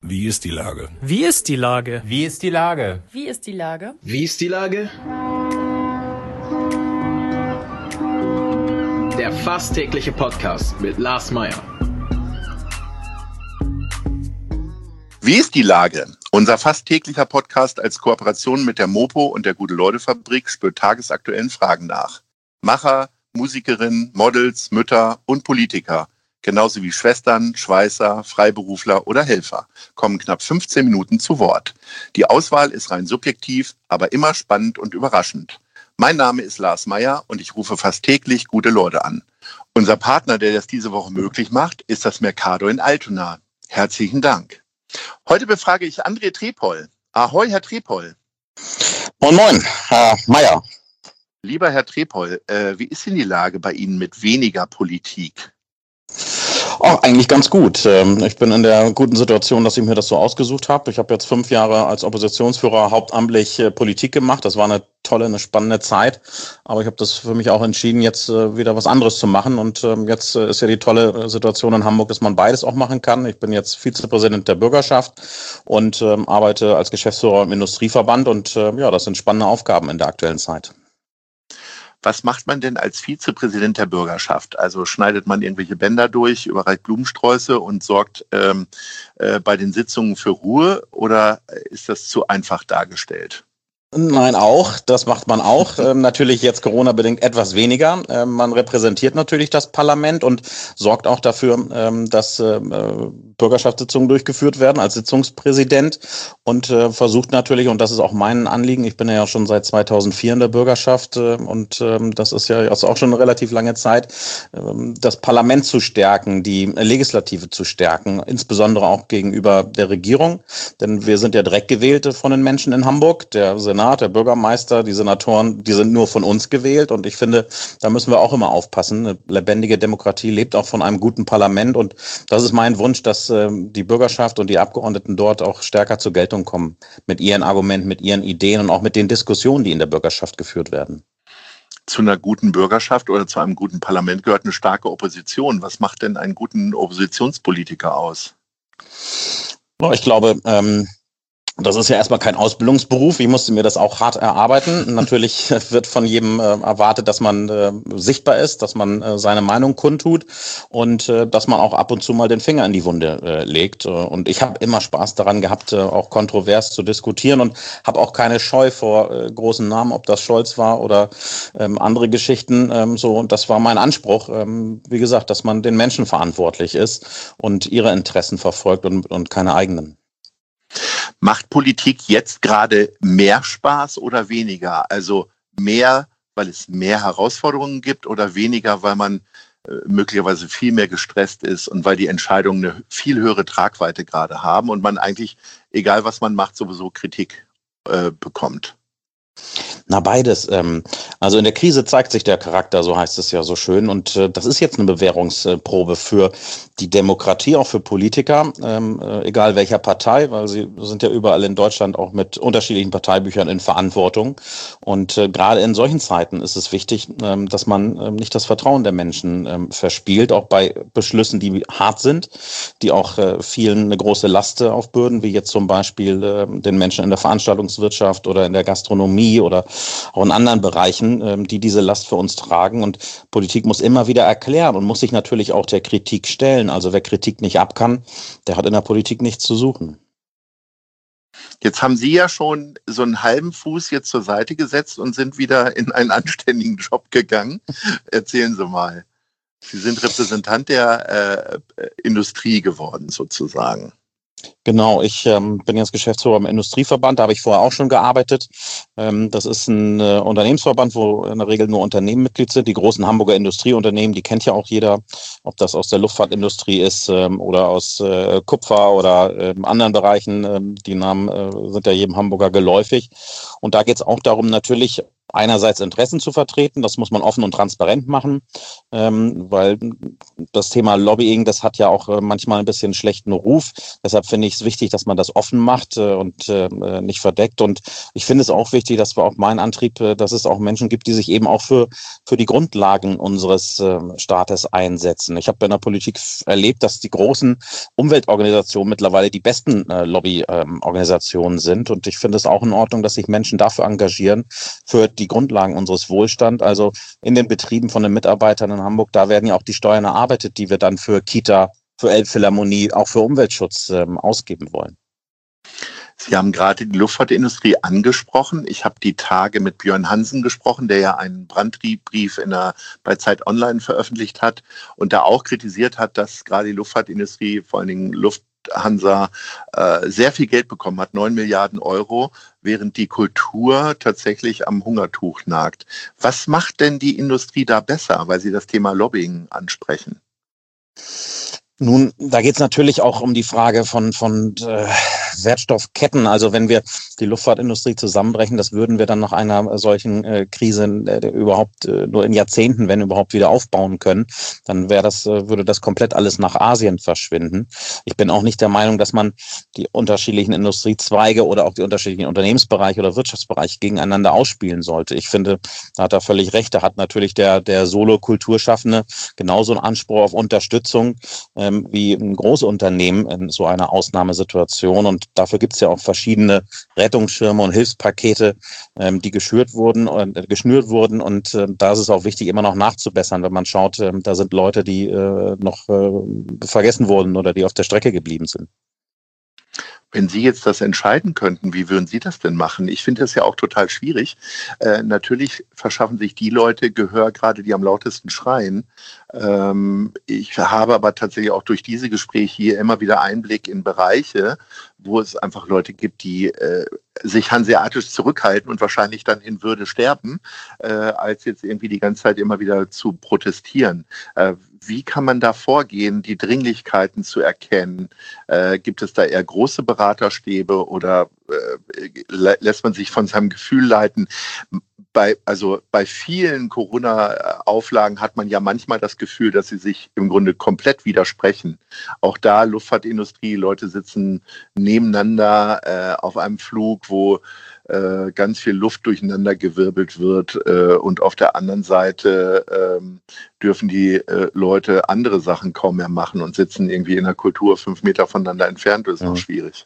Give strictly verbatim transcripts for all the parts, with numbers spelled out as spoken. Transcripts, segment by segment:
Wie ist die Lage? Wie ist die Lage? Wie ist die Lage? Wie ist die Lage? Wie ist die Lage? Der fast tägliche Podcast mit Lars Meyer. Wie ist die Lage? Unser fast täglicher Podcast als Kooperation mit der Mopo und der Gute-Leute-Fabrik spürt tagesaktuellen Fragen nach. Macher, Musikerinnen, Models, Mütter und Politiker, genauso wie Schwestern, Schweißer, Freiberufler oder Helfer, kommen knapp fünfzehn Minuten zu Wort. Die Auswahl ist rein subjektiv, aber immer spannend und überraschend. Mein Name ist Lars Meyer und ich rufe fast täglich gute Leute an. Unser Partner, der das diese Woche möglich macht, ist das Mercado in Altona. Herzlichen Dank. Heute befrage ich André Trepol. Ahoi, Herr Trepol. Moin, moin, Herr Meyer. Lieber Herr Trepol, äh, wie ist denn die Lage bei Ihnen mit weniger Politik? Oh, eigentlich ganz gut. Ich bin in der guten Situation, dass ich mir das so ausgesucht habe. Ich habe jetzt fünf Jahre als Oppositionsführer hauptamtlich Politik gemacht. Das war eine tolle, eine spannende Zeit. Aber ich habe das für mich auch entschieden, jetzt wieder was anderes zu machen. Und jetzt ist ja die tolle Situation in Hamburg, dass man beides auch machen kann. Ich bin jetzt Vizepräsident der Bürgerschaft und arbeite als Geschäftsführer im Industrieverband. Und ja, das sind spannende Aufgaben in der aktuellen Zeit. Was macht man denn als Vizepräsident der Bürgerschaft? Also schneidet man irgendwelche Bänder durch, überreicht Blumensträuße und sorgt ähm, äh, bei den Sitzungen für Ruhe, oder ist das zu einfach dargestellt? Nein, auch. Das macht man auch. Ähm, natürlich jetzt Corona-bedingt etwas weniger. Ähm, man repräsentiert natürlich das Parlament und sorgt auch dafür, ähm, dass äh, Bürgerschaftssitzungen durchgeführt werden als Sitzungspräsident und äh, versucht natürlich, und das ist auch mein Anliegen, ich bin ja schon seit zweitausendvier in der Bürgerschaft äh, und ähm, das ist ja also auch schon eine relativ lange Zeit, ähm, das Parlament zu stärken, die Legislative zu stärken, insbesondere auch gegenüber der Regierung, denn wir sind ja direkt gewählt von den Menschen in Hamburg. Der Senat, der Bürgermeister, die Senatoren, die sind nur von uns gewählt und ich finde, da müssen wir auch immer aufpassen. Eine lebendige Demokratie lebt auch von einem guten Parlament und das ist mein Wunsch, dass äh, die Bürgerschaft und die Abgeordneten dort auch stärker zur Geltung kommen mit ihren Argumenten, mit ihren Ideen und auch mit den Diskussionen, die in der Bürgerschaft geführt werden. Zu einer guten Bürgerschaft oder zu einem guten Parlament gehört eine starke Opposition. Was macht denn einen guten Oppositionspolitiker aus? Ich glaube, ähm, das ist ja erstmal kein Ausbildungsberuf. Ich musste mir das auch hart erarbeiten. Natürlich wird von jedem äh, erwartet, dass man äh, sichtbar ist, dass man äh, seine Meinung kundtut und äh, dass man auch ab und zu mal den Finger in die Wunde äh, legt. Und ich habe immer Spaß daran gehabt, äh, auch kontrovers zu diskutieren und habe auch keine Scheu vor äh, großen Namen, ob das Scholz war oder ähm, andere Geschichten. Ähm, so, und das war mein Anspruch, ähm, wie gesagt, dass man den Menschen verantwortlich ist und ihre Interessen verfolgt und, und keine eigenen. Macht Politik jetzt gerade mehr Spaß oder weniger? Also mehr, weil es mehr Herausforderungen gibt oder weniger, weil man äh, möglicherweise viel mehr gestresst ist und weil die Entscheidungen eine viel höhere Tragweite gerade haben und man eigentlich, egal was man macht, sowieso Kritik äh, bekommt? Na, beides. Also in der Krise zeigt sich der Charakter, so heißt es ja so schön. Und das ist jetzt eine Bewährungsprobe für die Demokratie, auch für Politiker, egal welcher Partei, weil sie sind ja überall in Deutschland auch mit unterschiedlichen Parteibüchern in Verantwortung. Und gerade in solchen Zeiten ist es wichtig, dass man nicht das Vertrauen der Menschen verspielt, auch bei Beschlüssen, die hart sind, die auch vielen eine große Last aufbürden, wie jetzt zum Beispiel den Menschen in der Veranstaltungswirtschaft oder in der Gastronomie oder auch in anderen Bereichen, die diese Last für uns tragen. Und Politik muss immer wieder erklären und muss sich natürlich auch der Kritik stellen. Also wer Kritik nicht ab kann, der hat in der Politik nichts zu suchen. Jetzt haben Sie ja schon so einen halben Fuß jetzt zur Seite gesetzt und sind wieder in einen anständigen Job gegangen. Erzählen Sie mal. Sie sind Repräsentant der äh, Industrie geworden sozusagen. Genau, ich ähm, bin jetzt Geschäftsführer im Industrieverband, da habe ich vorher auch schon gearbeitet. Ähm, das ist ein äh, Unternehmensverband, wo in der Regel nur Unternehmen Mitglied sind. Die großen Hamburger Industrieunternehmen, die kennt ja auch jeder, ob das aus der Luftfahrtindustrie ist ähm, oder aus äh, Kupfer oder äh, anderen Bereichen. Ähm, die Namen äh, sind ja jedem Hamburger geläufig. Und da geht es auch darum, natürlich einerseits Interessen zu vertreten, das muss man offen und transparent machen, ähm, weil das Thema Lobbying, das hat ja auch äh, manchmal ein bisschen schlechten Ruf. Deshalb finde ich es wichtig, dass man das offen macht äh, und äh, nicht verdeckt. Und ich finde es auch wichtig, dass wir auch mein Antrieb, äh, dass es auch Menschen gibt, die sich eben auch für für die Grundlagen unseres äh, Staates einsetzen. Ich habe in der Politik f- erlebt, dass die großen Umweltorganisationen mittlerweile die besten äh, Lobbyorganisationen ähm, sind. Und ich finde es auch in Ordnung, dass sich Menschen dafür engagieren, für die Grundlagen unseres Wohlstands. Also in den Betrieben von den Mitarbeitern in Hamburg, da werden ja auch die Steuern erarbeitet, die wir dann für Kita, für Elbphilharmonie, auch für Umweltschutz ähm, ausgeben wollen. Sie haben gerade die Luftfahrtindustrie angesprochen. Ich habe die Tage mit Björn Hansen gesprochen, der ja einen Brandbrief in der, bei Zeit Online veröffentlicht hat und da auch kritisiert hat, dass gerade die Luftfahrtindustrie, vor allen Dingen Lufthansa, äh, sehr viel Geld bekommen hat, neun Milliarden Euro, während die Kultur tatsächlich am Hungertuch nagt. Was macht denn die Industrie da besser, weil Sie das Thema Lobbying ansprechen? Nun, da geht es natürlich auch um die Frage von, von äh, Wertstoffketten. Also wenn wir die Luftfahrtindustrie zusammenbrechen, das würden wir dann nach einer solchen äh, Krise äh, überhaupt äh, nur in Jahrzehnten, wenn überhaupt, wieder aufbauen können. Dann wäre das, äh, würde das komplett alles nach Asien verschwinden. Ich bin auch nicht der Meinung, dass man die unterschiedlichen Industriezweige oder auch die unterschiedlichen Unternehmensbereiche oder Wirtschaftsbereiche gegeneinander ausspielen sollte. Ich finde, da hat er völlig recht. Da hat natürlich der, der Solo-Kulturschaffende genauso einen Anspruch auf Unterstützung äh, wie ein Großunternehmen in so einer Ausnahmesituation. Und dafür gibt es ja auch verschiedene Rettungsschirme und Hilfspakete, ähm, die geschürt wurden und äh, geschnürt wurden. Und äh, da ist es auch wichtig, immer noch nachzubessern, wenn man schaut, äh, da sind Leute, die äh, noch äh, vergessen wurden oder die auf der Strecke geblieben sind. Wenn Sie jetzt das entscheiden könnten, wie würden Sie das denn machen? Ich finde das ja auch total schwierig. Äh, natürlich verschaffen sich die Leute Gehör, gerade die am lautesten schreien. Ähm, ich habe aber tatsächlich auch durch diese Gespräche hier immer wieder Einblick in Bereiche, wo es einfach Leute gibt, die äh, sich hanseatisch zurückhalten und wahrscheinlich dann in Würde sterben, äh, als jetzt irgendwie die ganze Zeit immer wieder zu protestieren. Äh, Wie kann man da vorgehen, die Dringlichkeiten zu erkennen? Äh, gibt es da eher große Beraterstäbe oder äh, lässt man sich von seinem Gefühl leiten? Bei, also bei vielen Corona-Auflagen hat man ja manchmal das Gefühl, dass sie sich im Grunde komplett widersprechen. Auch da Luftfahrtindustrie, Leute sitzen nebeneinander äh, auf einem Flug, wo äh, ganz viel Luft durcheinander gewirbelt wird äh, und auf der anderen Seite äh, dürfen die äh, Leute andere Sachen kaum mehr machen und sitzen irgendwie in der Kultur fünf Meter voneinander entfernt. Das ist noch schwierig.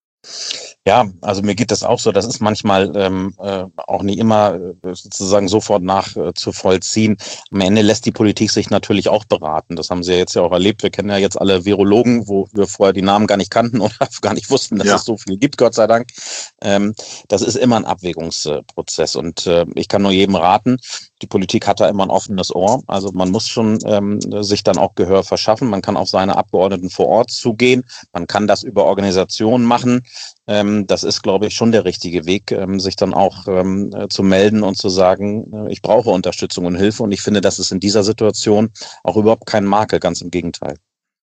Ja, also mir geht das auch so. Das ist manchmal ähm, äh, auch nicht immer äh, sozusagen sofort nach äh, zu vollziehen. Am Ende lässt die Politik sich natürlich auch beraten. Das haben Sie ja jetzt ja auch erlebt. Wir kennen ja jetzt alle Virologen, wo wir vorher die Namen gar nicht kannten oder gar nicht wussten, dass ja. es so viel gibt, Gott sei Dank. Ähm, das ist immer ein Abwägungsprozess und äh, ich kann nur jedem raten, die Politik hat da immer ein offenes Ohr. Also man muss schon ähm, sich dann auch Gehör verschaffen. Man kann auf seine Abgeordneten vor Ort zugehen. Man kann das über Organisationen machen. Ähm, das ist, glaube ich, schon der richtige Weg, ähm, sich dann auch ähm, äh, zu melden und zu sagen, äh, ich brauche Unterstützung und Hilfe. Und ich finde, das ist in dieser Situation auch überhaupt kein Makel, ganz im Gegenteil.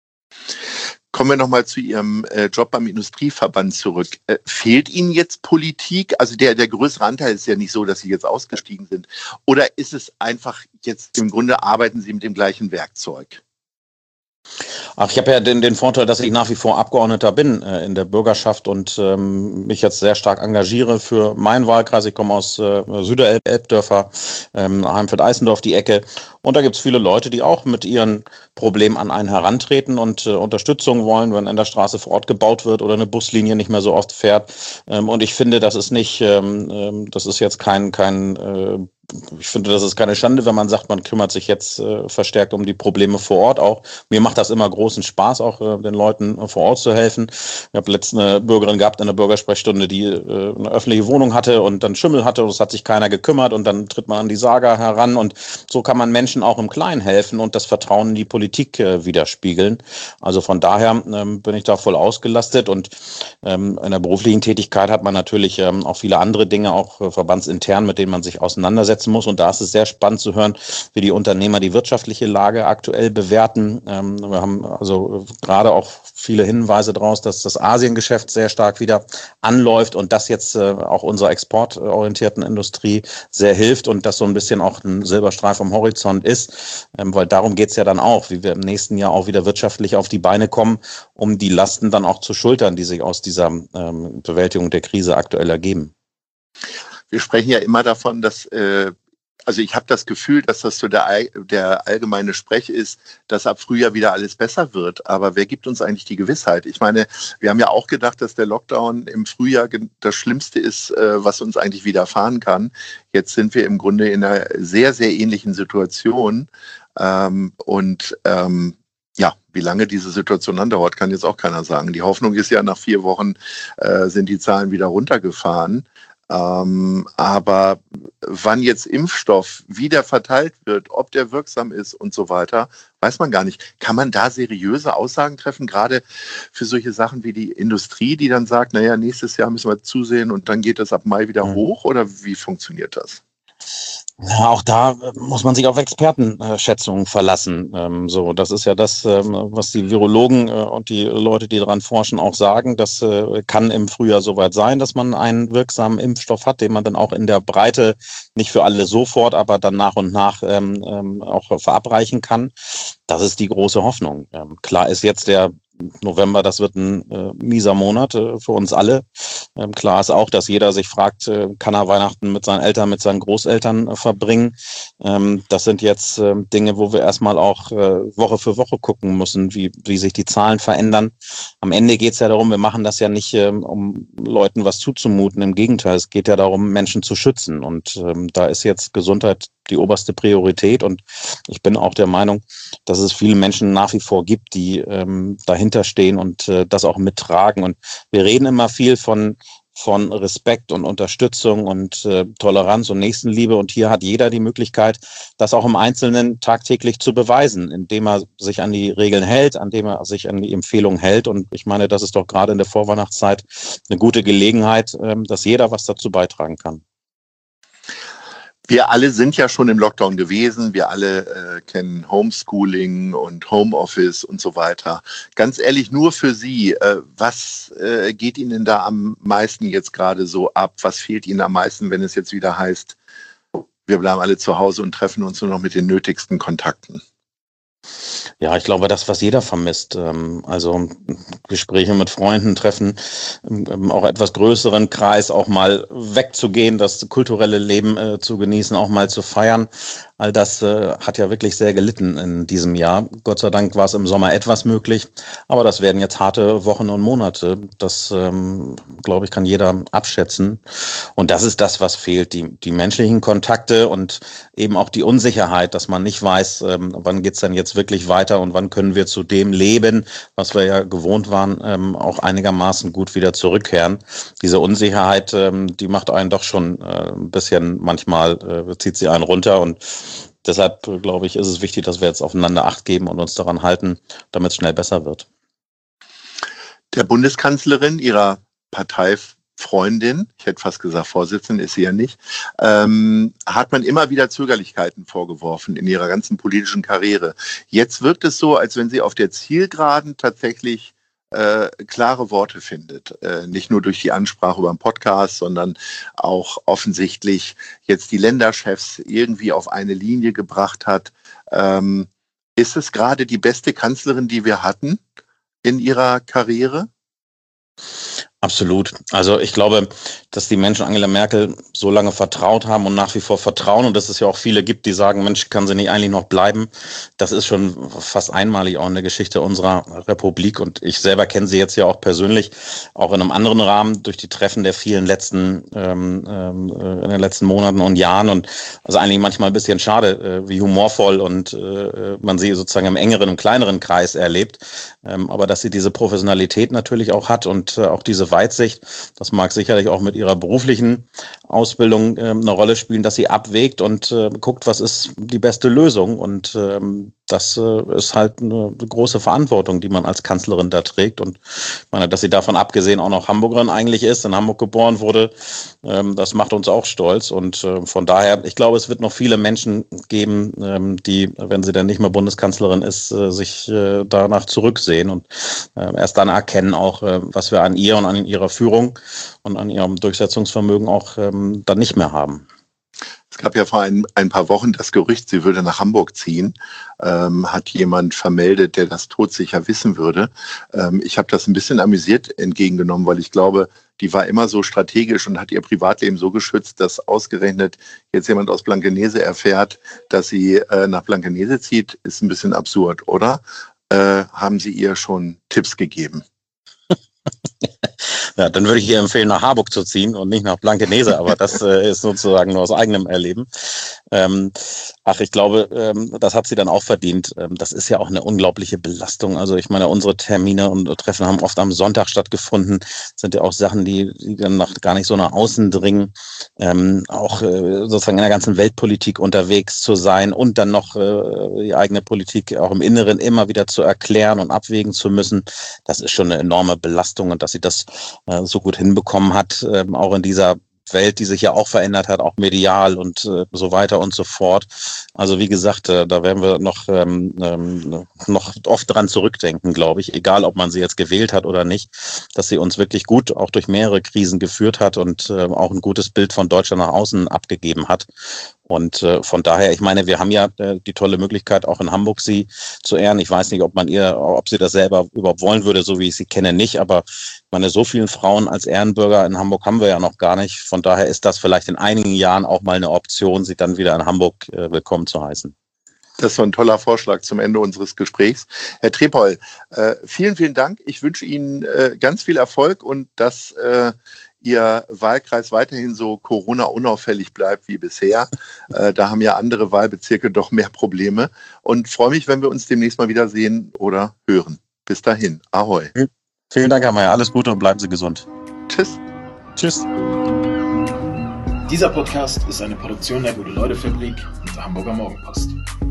Kommen wir nochmal zu Ihrem äh, Job beim Industrieverband zurück. Äh, fehlt Ihnen jetzt Politik? Also der, der größere Anteil ist ja nicht so, dass Sie jetzt ausgestiegen sind. Oder ist es einfach jetzt im Grunde, arbeiten Sie mit dem gleichen Werkzeug? Ach, ich habe ja den, den Vorteil, dass ich nach wie vor Abgeordneter bin äh, in der Bürgerschaft und ähm, mich jetzt sehr stark engagiere für meinen Wahlkreis. Ich komme aus äh, Süderelbdörfer, ähm, Heimfeld-Eisendorf, die Ecke. Und da gibt es viele Leute, die auch mit ihren Problemen an einen herantreten und äh, Unterstützung wollen, wenn an der Straße vor Ort gebaut wird oder eine Buslinie nicht mehr so oft fährt. Ähm, und ich finde, das ist nicht, ähm, das ist jetzt kein, kein äh, ich finde, das ist keine Schande, wenn man sagt, man kümmert sich jetzt äh, verstärkt um die Probleme vor Ort auch. Mir macht das immer großen Spaß, auch äh, den Leuten äh, vor Ort zu helfen. Ich habe letztens eine Bürgerin gehabt in der Bürgersprechstunde, die äh, eine öffentliche Wohnung hatte und dann Schimmel hatte und es hat sich keiner gekümmert und dann tritt man an die Saga heran und so kann man Menschen auch im Kleinen helfen und das Vertrauen in die Politik äh, widerspiegeln. Also von daher ähm, bin ich da voll ausgelastet und ähm, in der beruflichen Tätigkeit hat man natürlich ähm, auch viele andere Dinge, auch äh, verbandsintern, mit denen man sich auseinandersetzt. einschätzen muss. Und da ist es sehr spannend zu hören, wie die Unternehmer die wirtschaftliche Lage aktuell bewerten. Ähm, wir haben also gerade auch viele Hinweise daraus, dass das Asiengeschäft sehr stark wieder anläuft und das jetzt äh, auch unserer exportorientierten Industrie sehr hilft und das so ein bisschen auch ein Silberstreif am Horizont ist, ähm, weil darum geht's ja dann auch, wie wir im nächsten Jahr auch wieder wirtschaftlich auf die Beine kommen, um die Lasten dann auch zu schultern, die sich aus dieser ähm, Bewältigung der Krise aktuell ergeben. Wir sprechen ja immer davon, dass äh Also ich habe das Gefühl, dass das so der, der allgemeine Sprech ist, dass ab Frühjahr wieder alles besser wird. Aber wer gibt uns eigentlich die Gewissheit? Ich meine, wir haben ja auch gedacht, dass der Lockdown im Frühjahr das Schlimmste ist, was uns eigentlich widerfahren kann. Jetzt sind wir im Grunde in einer sehr, sehr ähnlichen Situation. Und ja, wie lange diese Situation andauert, kann jetzt auch keiner sagen. Die Hoffnung ist ja, nach vier Wochen sind die Zahlen wieder runtergefahren. Ähm, aber wann jetzt Impfstoff wieder verteilt wird, ob der wirksam ist und so weiter, weiß man gar nicht. Kann man da seriöse Aussagen treffen, gerade für solche Sachen wie die Industrie, die dann sagt, naja, nächstes Jahr müssen wir zusehen und dann geht das ab Mai wieder mhm. hoch? Oder wie funktioniert das? Ja, auch da muss man sich auf Expertenschätzungen verlassen. Ähm, so, das ist ja das, ähm, was die Virologen äh, und die Leute, die daran forschen, auch sagen. Das äh, kann im Frühjahr soweit sein, dass man einen wirksamen Impfstoff hat, den man dann auch in der Breite, nicht für alle sofort, aber dann nach und nach ähm, ähm, auch verabreichen kann. Das ist die große Hoffnung. Ähm, klar ist jetzt der November, das wird ein äh, mieser Monat äh, für uns alle. Ähm, klar ist auch, dass jeder sich fragt, äh, kann er Weihnachten mit seinen Eltern, mit seinen Großeltern äh, verbringen. Ähm, das sind jetzt äh, Dinge, wo wir erstmal auch äh, Woche für Woche gucken müssen, wie, wie sich die Zahlen verändern. Am Ende geht es ja darum, wir machen das ja nicht, äh, um Leuten was zuzumuten. Im Gegenteil, es geht ja darum, Menschen zu schützen. Und ähm, da ist jetzt Gesundheit die oberste Priorität. Und ich bin auch der Meinung, dass es viele Menschen nach wie vor gibt, die ähm, dahinter stehen und äh, das auch mittragen. Und wir reden immer viel von von Respekt und Unterstützung und äh, Toleranz und Nächstenliebe. Und hier hat jeder die Möglichkeit, das auch im Einzelnen tagtäglich zu beweisen, indem er sich an die Regeln hält, indem er sich an die Empfehlungen hält. Und ich meine, das ist doch gerade in der Vorweihnachtszeit eine gute Gelegenheit, ähm, dass jeder was dazu beitragen kann. Wir alle sind ja schon im Lockdown gewesen. Wir alle äh, kennen Homeschooling und Homeoffice und so weiter. Ganz ehrlich, nur für Sie, äh, was äh, geht Ihnen da am meisten jetzt gerade so ab? Was fehlt Ihnen am meisten, wenn es jetzt wieder heißt, wir bleiben alle zu Hause und treffen uns nur noch mit den nötigsten Kontakten? Ja, ich glaube, das, was jeder vermisst, also Gespräche mit Freunden, Treffen, auch etwas größeren Kreis, auch mal wegzugehen, das kulturelle Leben äh, zu genießen, auch mal zu feiern. All das äh, hat ja wirklich sehr gelitten in diesem Jahr. Gott sei Dank war es im Sommer etwas möglich, aber das werden jetzt harte Wochen und Monate. Das, ähm, glaube ich, kann jeder abschätzen. Und das ist das, was fehlt, die, die menschlichen Kontakte und eben auch die Unsicherheit, dass man nicht weiß, ähm, wann geht's denn jetzt wirklich weiter und wann können wir zu dem Leben, was wir ja gewohnt waren, ähm, auch einigermaßen gut wieder zurückkehren. Diese Unsicherheit, ähm, die macht einen doch schon äh, ein bisschen, manchmal äh, zieht sie einen runter und deshalb, glaube ich, ist es wichtig, dass wir jetzt aufeinander Acht geben und uns daran halten, damit es schnell besser wird. Der Bundeskanzlerin, ihrer Parteifreundin, ich hätte fast gesagt Vorsitzende, ist sie ja nicht, ähm, hat man immer wieder Zögerlichkeiten vorgeworfen in ihrer ganzen politischen Karriere. Jetzt wirkt es so, als wenn sie auf der Zielgeraden tatsächlich Äh, klare Worte findet. Äh, nicht nur durch die Ansprache über den Podcast, sondern auch offensichtlich jetzt die Länderchefs irgendwie auf eine Linie gebracht hat. Ähm, ist es gerade die beste Kanzlerin, die wir hatten in ihrer Karriere? Absolut. Also ich glaube, dass die Menschen Angela Merkel so lange vertraut haben und nach wie vor vertrauen und dass es ja auch viele gibt, die sagen, Mensch, kann sie nicht eigentlich noch bleiben? Das ist schon fast einmalig auch in der Geschichte unserer Republik und ich selber kenne sie jetzt ja auch persönlich, auch in einem anderen Rahmen durch die Treffen der vielen letzten, ähm, äh, in den letzten Monaten und Jahren und also eigentlich manchmal ein bisschen schade, äh, wie humorvoll und äh, man sie sozusagen im engeren und kleineren Kreis erlebt, ähm, aber dass sie diese Professionalität natürlich auch hat und äh, auch diese Weitsicht. Das mag sicherlich auch mit ihrer beruflichen Ausbildung ähm, eine Rolle spielen, dass sie abwägt und äh, guckt, was ist die beste Lösung. Und ähm, das äh, ist halt eine große Verantwortung, die man als Kanzlerin da trägt. Und ich meine, dass sie davon abgesehen auch noch Hamburgerin eigentlich ist, in Hamburg geboren wurde, ähm, das macht uns auch stolz. Und äh, von daher, ich glaube, es wird noch viele Menschen geben, ähm, die, wenn sie dann nicht mehr Bundeskanzlerin ist, äh, sich äh, danach zurücksehen und äh, erst dann erkennen auch, äh, was wir an ihr und an ihrer Führung und an ihrem Durchsetzungsvermögen auch ähm, dann nicht mehr haben. Es gab ja vor ein, ein paar Wochen das Gerücht, sie würde nach Hamburg ziehen. Ähm, hat jemand vermeldet, der das todsicher wissen würde. Ähm, ich habe das ein bisschen amüsiert entgegengenommen, weil ich glaube, die war immer so strategisch und hat ihr Privatleben so geschützt, dass ausgerechnet jetzt jemand aus Blankenese erfährt, dass sie äh, nach Blankenese zieht, ist ein bisschen absurd, oder? Äh, haben Sie ihr schon Tipps gegeben? Ja, dann würde ich ihr empfehlen, nach Harburg zu ziehen und nicht nach Blankenese, aber das äh, ist sozusagen nur aus eigenem Erleben. Ähm, ach, ich glaube, ähm, das hat sie dann auch verdient. Ähm, das ist ja auch eine unglaubliche Belastung. Also ich meine, unsere Termine und Treffen haben oft am Sonntag stattgefunden. Das sind ja auch Sachen, die, die dann noch gar nicht so nach außen dringen. Ähm, auch äh, sozusagen in der ganzen Weltpolitik unterwegs zu sein und dann noch äh, die eigene Politik auch im Inneren immer wieder zu erklären und abwägen zu müssen. Das ist schon eine enorme Belastung, und dass sie das äh, so gut hinbekommen hat, äh, auch in dieser Welt, die sich ja auch verändert hat, auch medial und äh, so weiter und so fort. Also wie gesagt, äh, da werden wir noch ähm, ähm, noch oft dran zurückdenken, glaube ich, egal ob man sie jetzt gewählt hat oder nicht, dass sie uns wirklich gut auch durch mehrere Krisen geführt hat und äh, auch ein gutes Bild von Deutschland nach außen abgegeben hat. Und äh, von daher, ich meine, wir haben ja äh, die tolle Möglichkeit, auch in Hamburg sie zu ehren. Ich weiß nicht, ob man ihr, ob sie das selber überhaupt wollen würde, so wie ich sie kenne, nicht. Aber ich meine, so vielen Frauen als Ehrenbürger in Hamburg haben wir ja noch gar nicht. Von daher ist das vielleicht in einigen Jahren auch mal eine Option, sie dann wieder in Hamburg äh, willkommen zu heißen. Das ist so ein toller Vorschlag zum Ende unseres Gesprächs. Herr Trepol, äh, vielen, vielen Dank. Ich wünsche Ihnen äh, ganz viel Erfolg und dass äh, Ihr Wahlkreis weiterhin so Corona-unauffällig bleibt wie bisher. Äh, da haben ja andere Wahlbezirke doch mehr Probleme. Und freue mich, wenn wir uns demnächst mal wiedersehen oder hören. Bis dahin. Ahoi. Vielen Dank, Herr Mayer. Alles Gute und bleiben Sie gesund. Tschüss. Tschüss. Dieser Podcast ist eine Produktion der Gute-Leute-Fabrik und der Hamburger Morgenpost.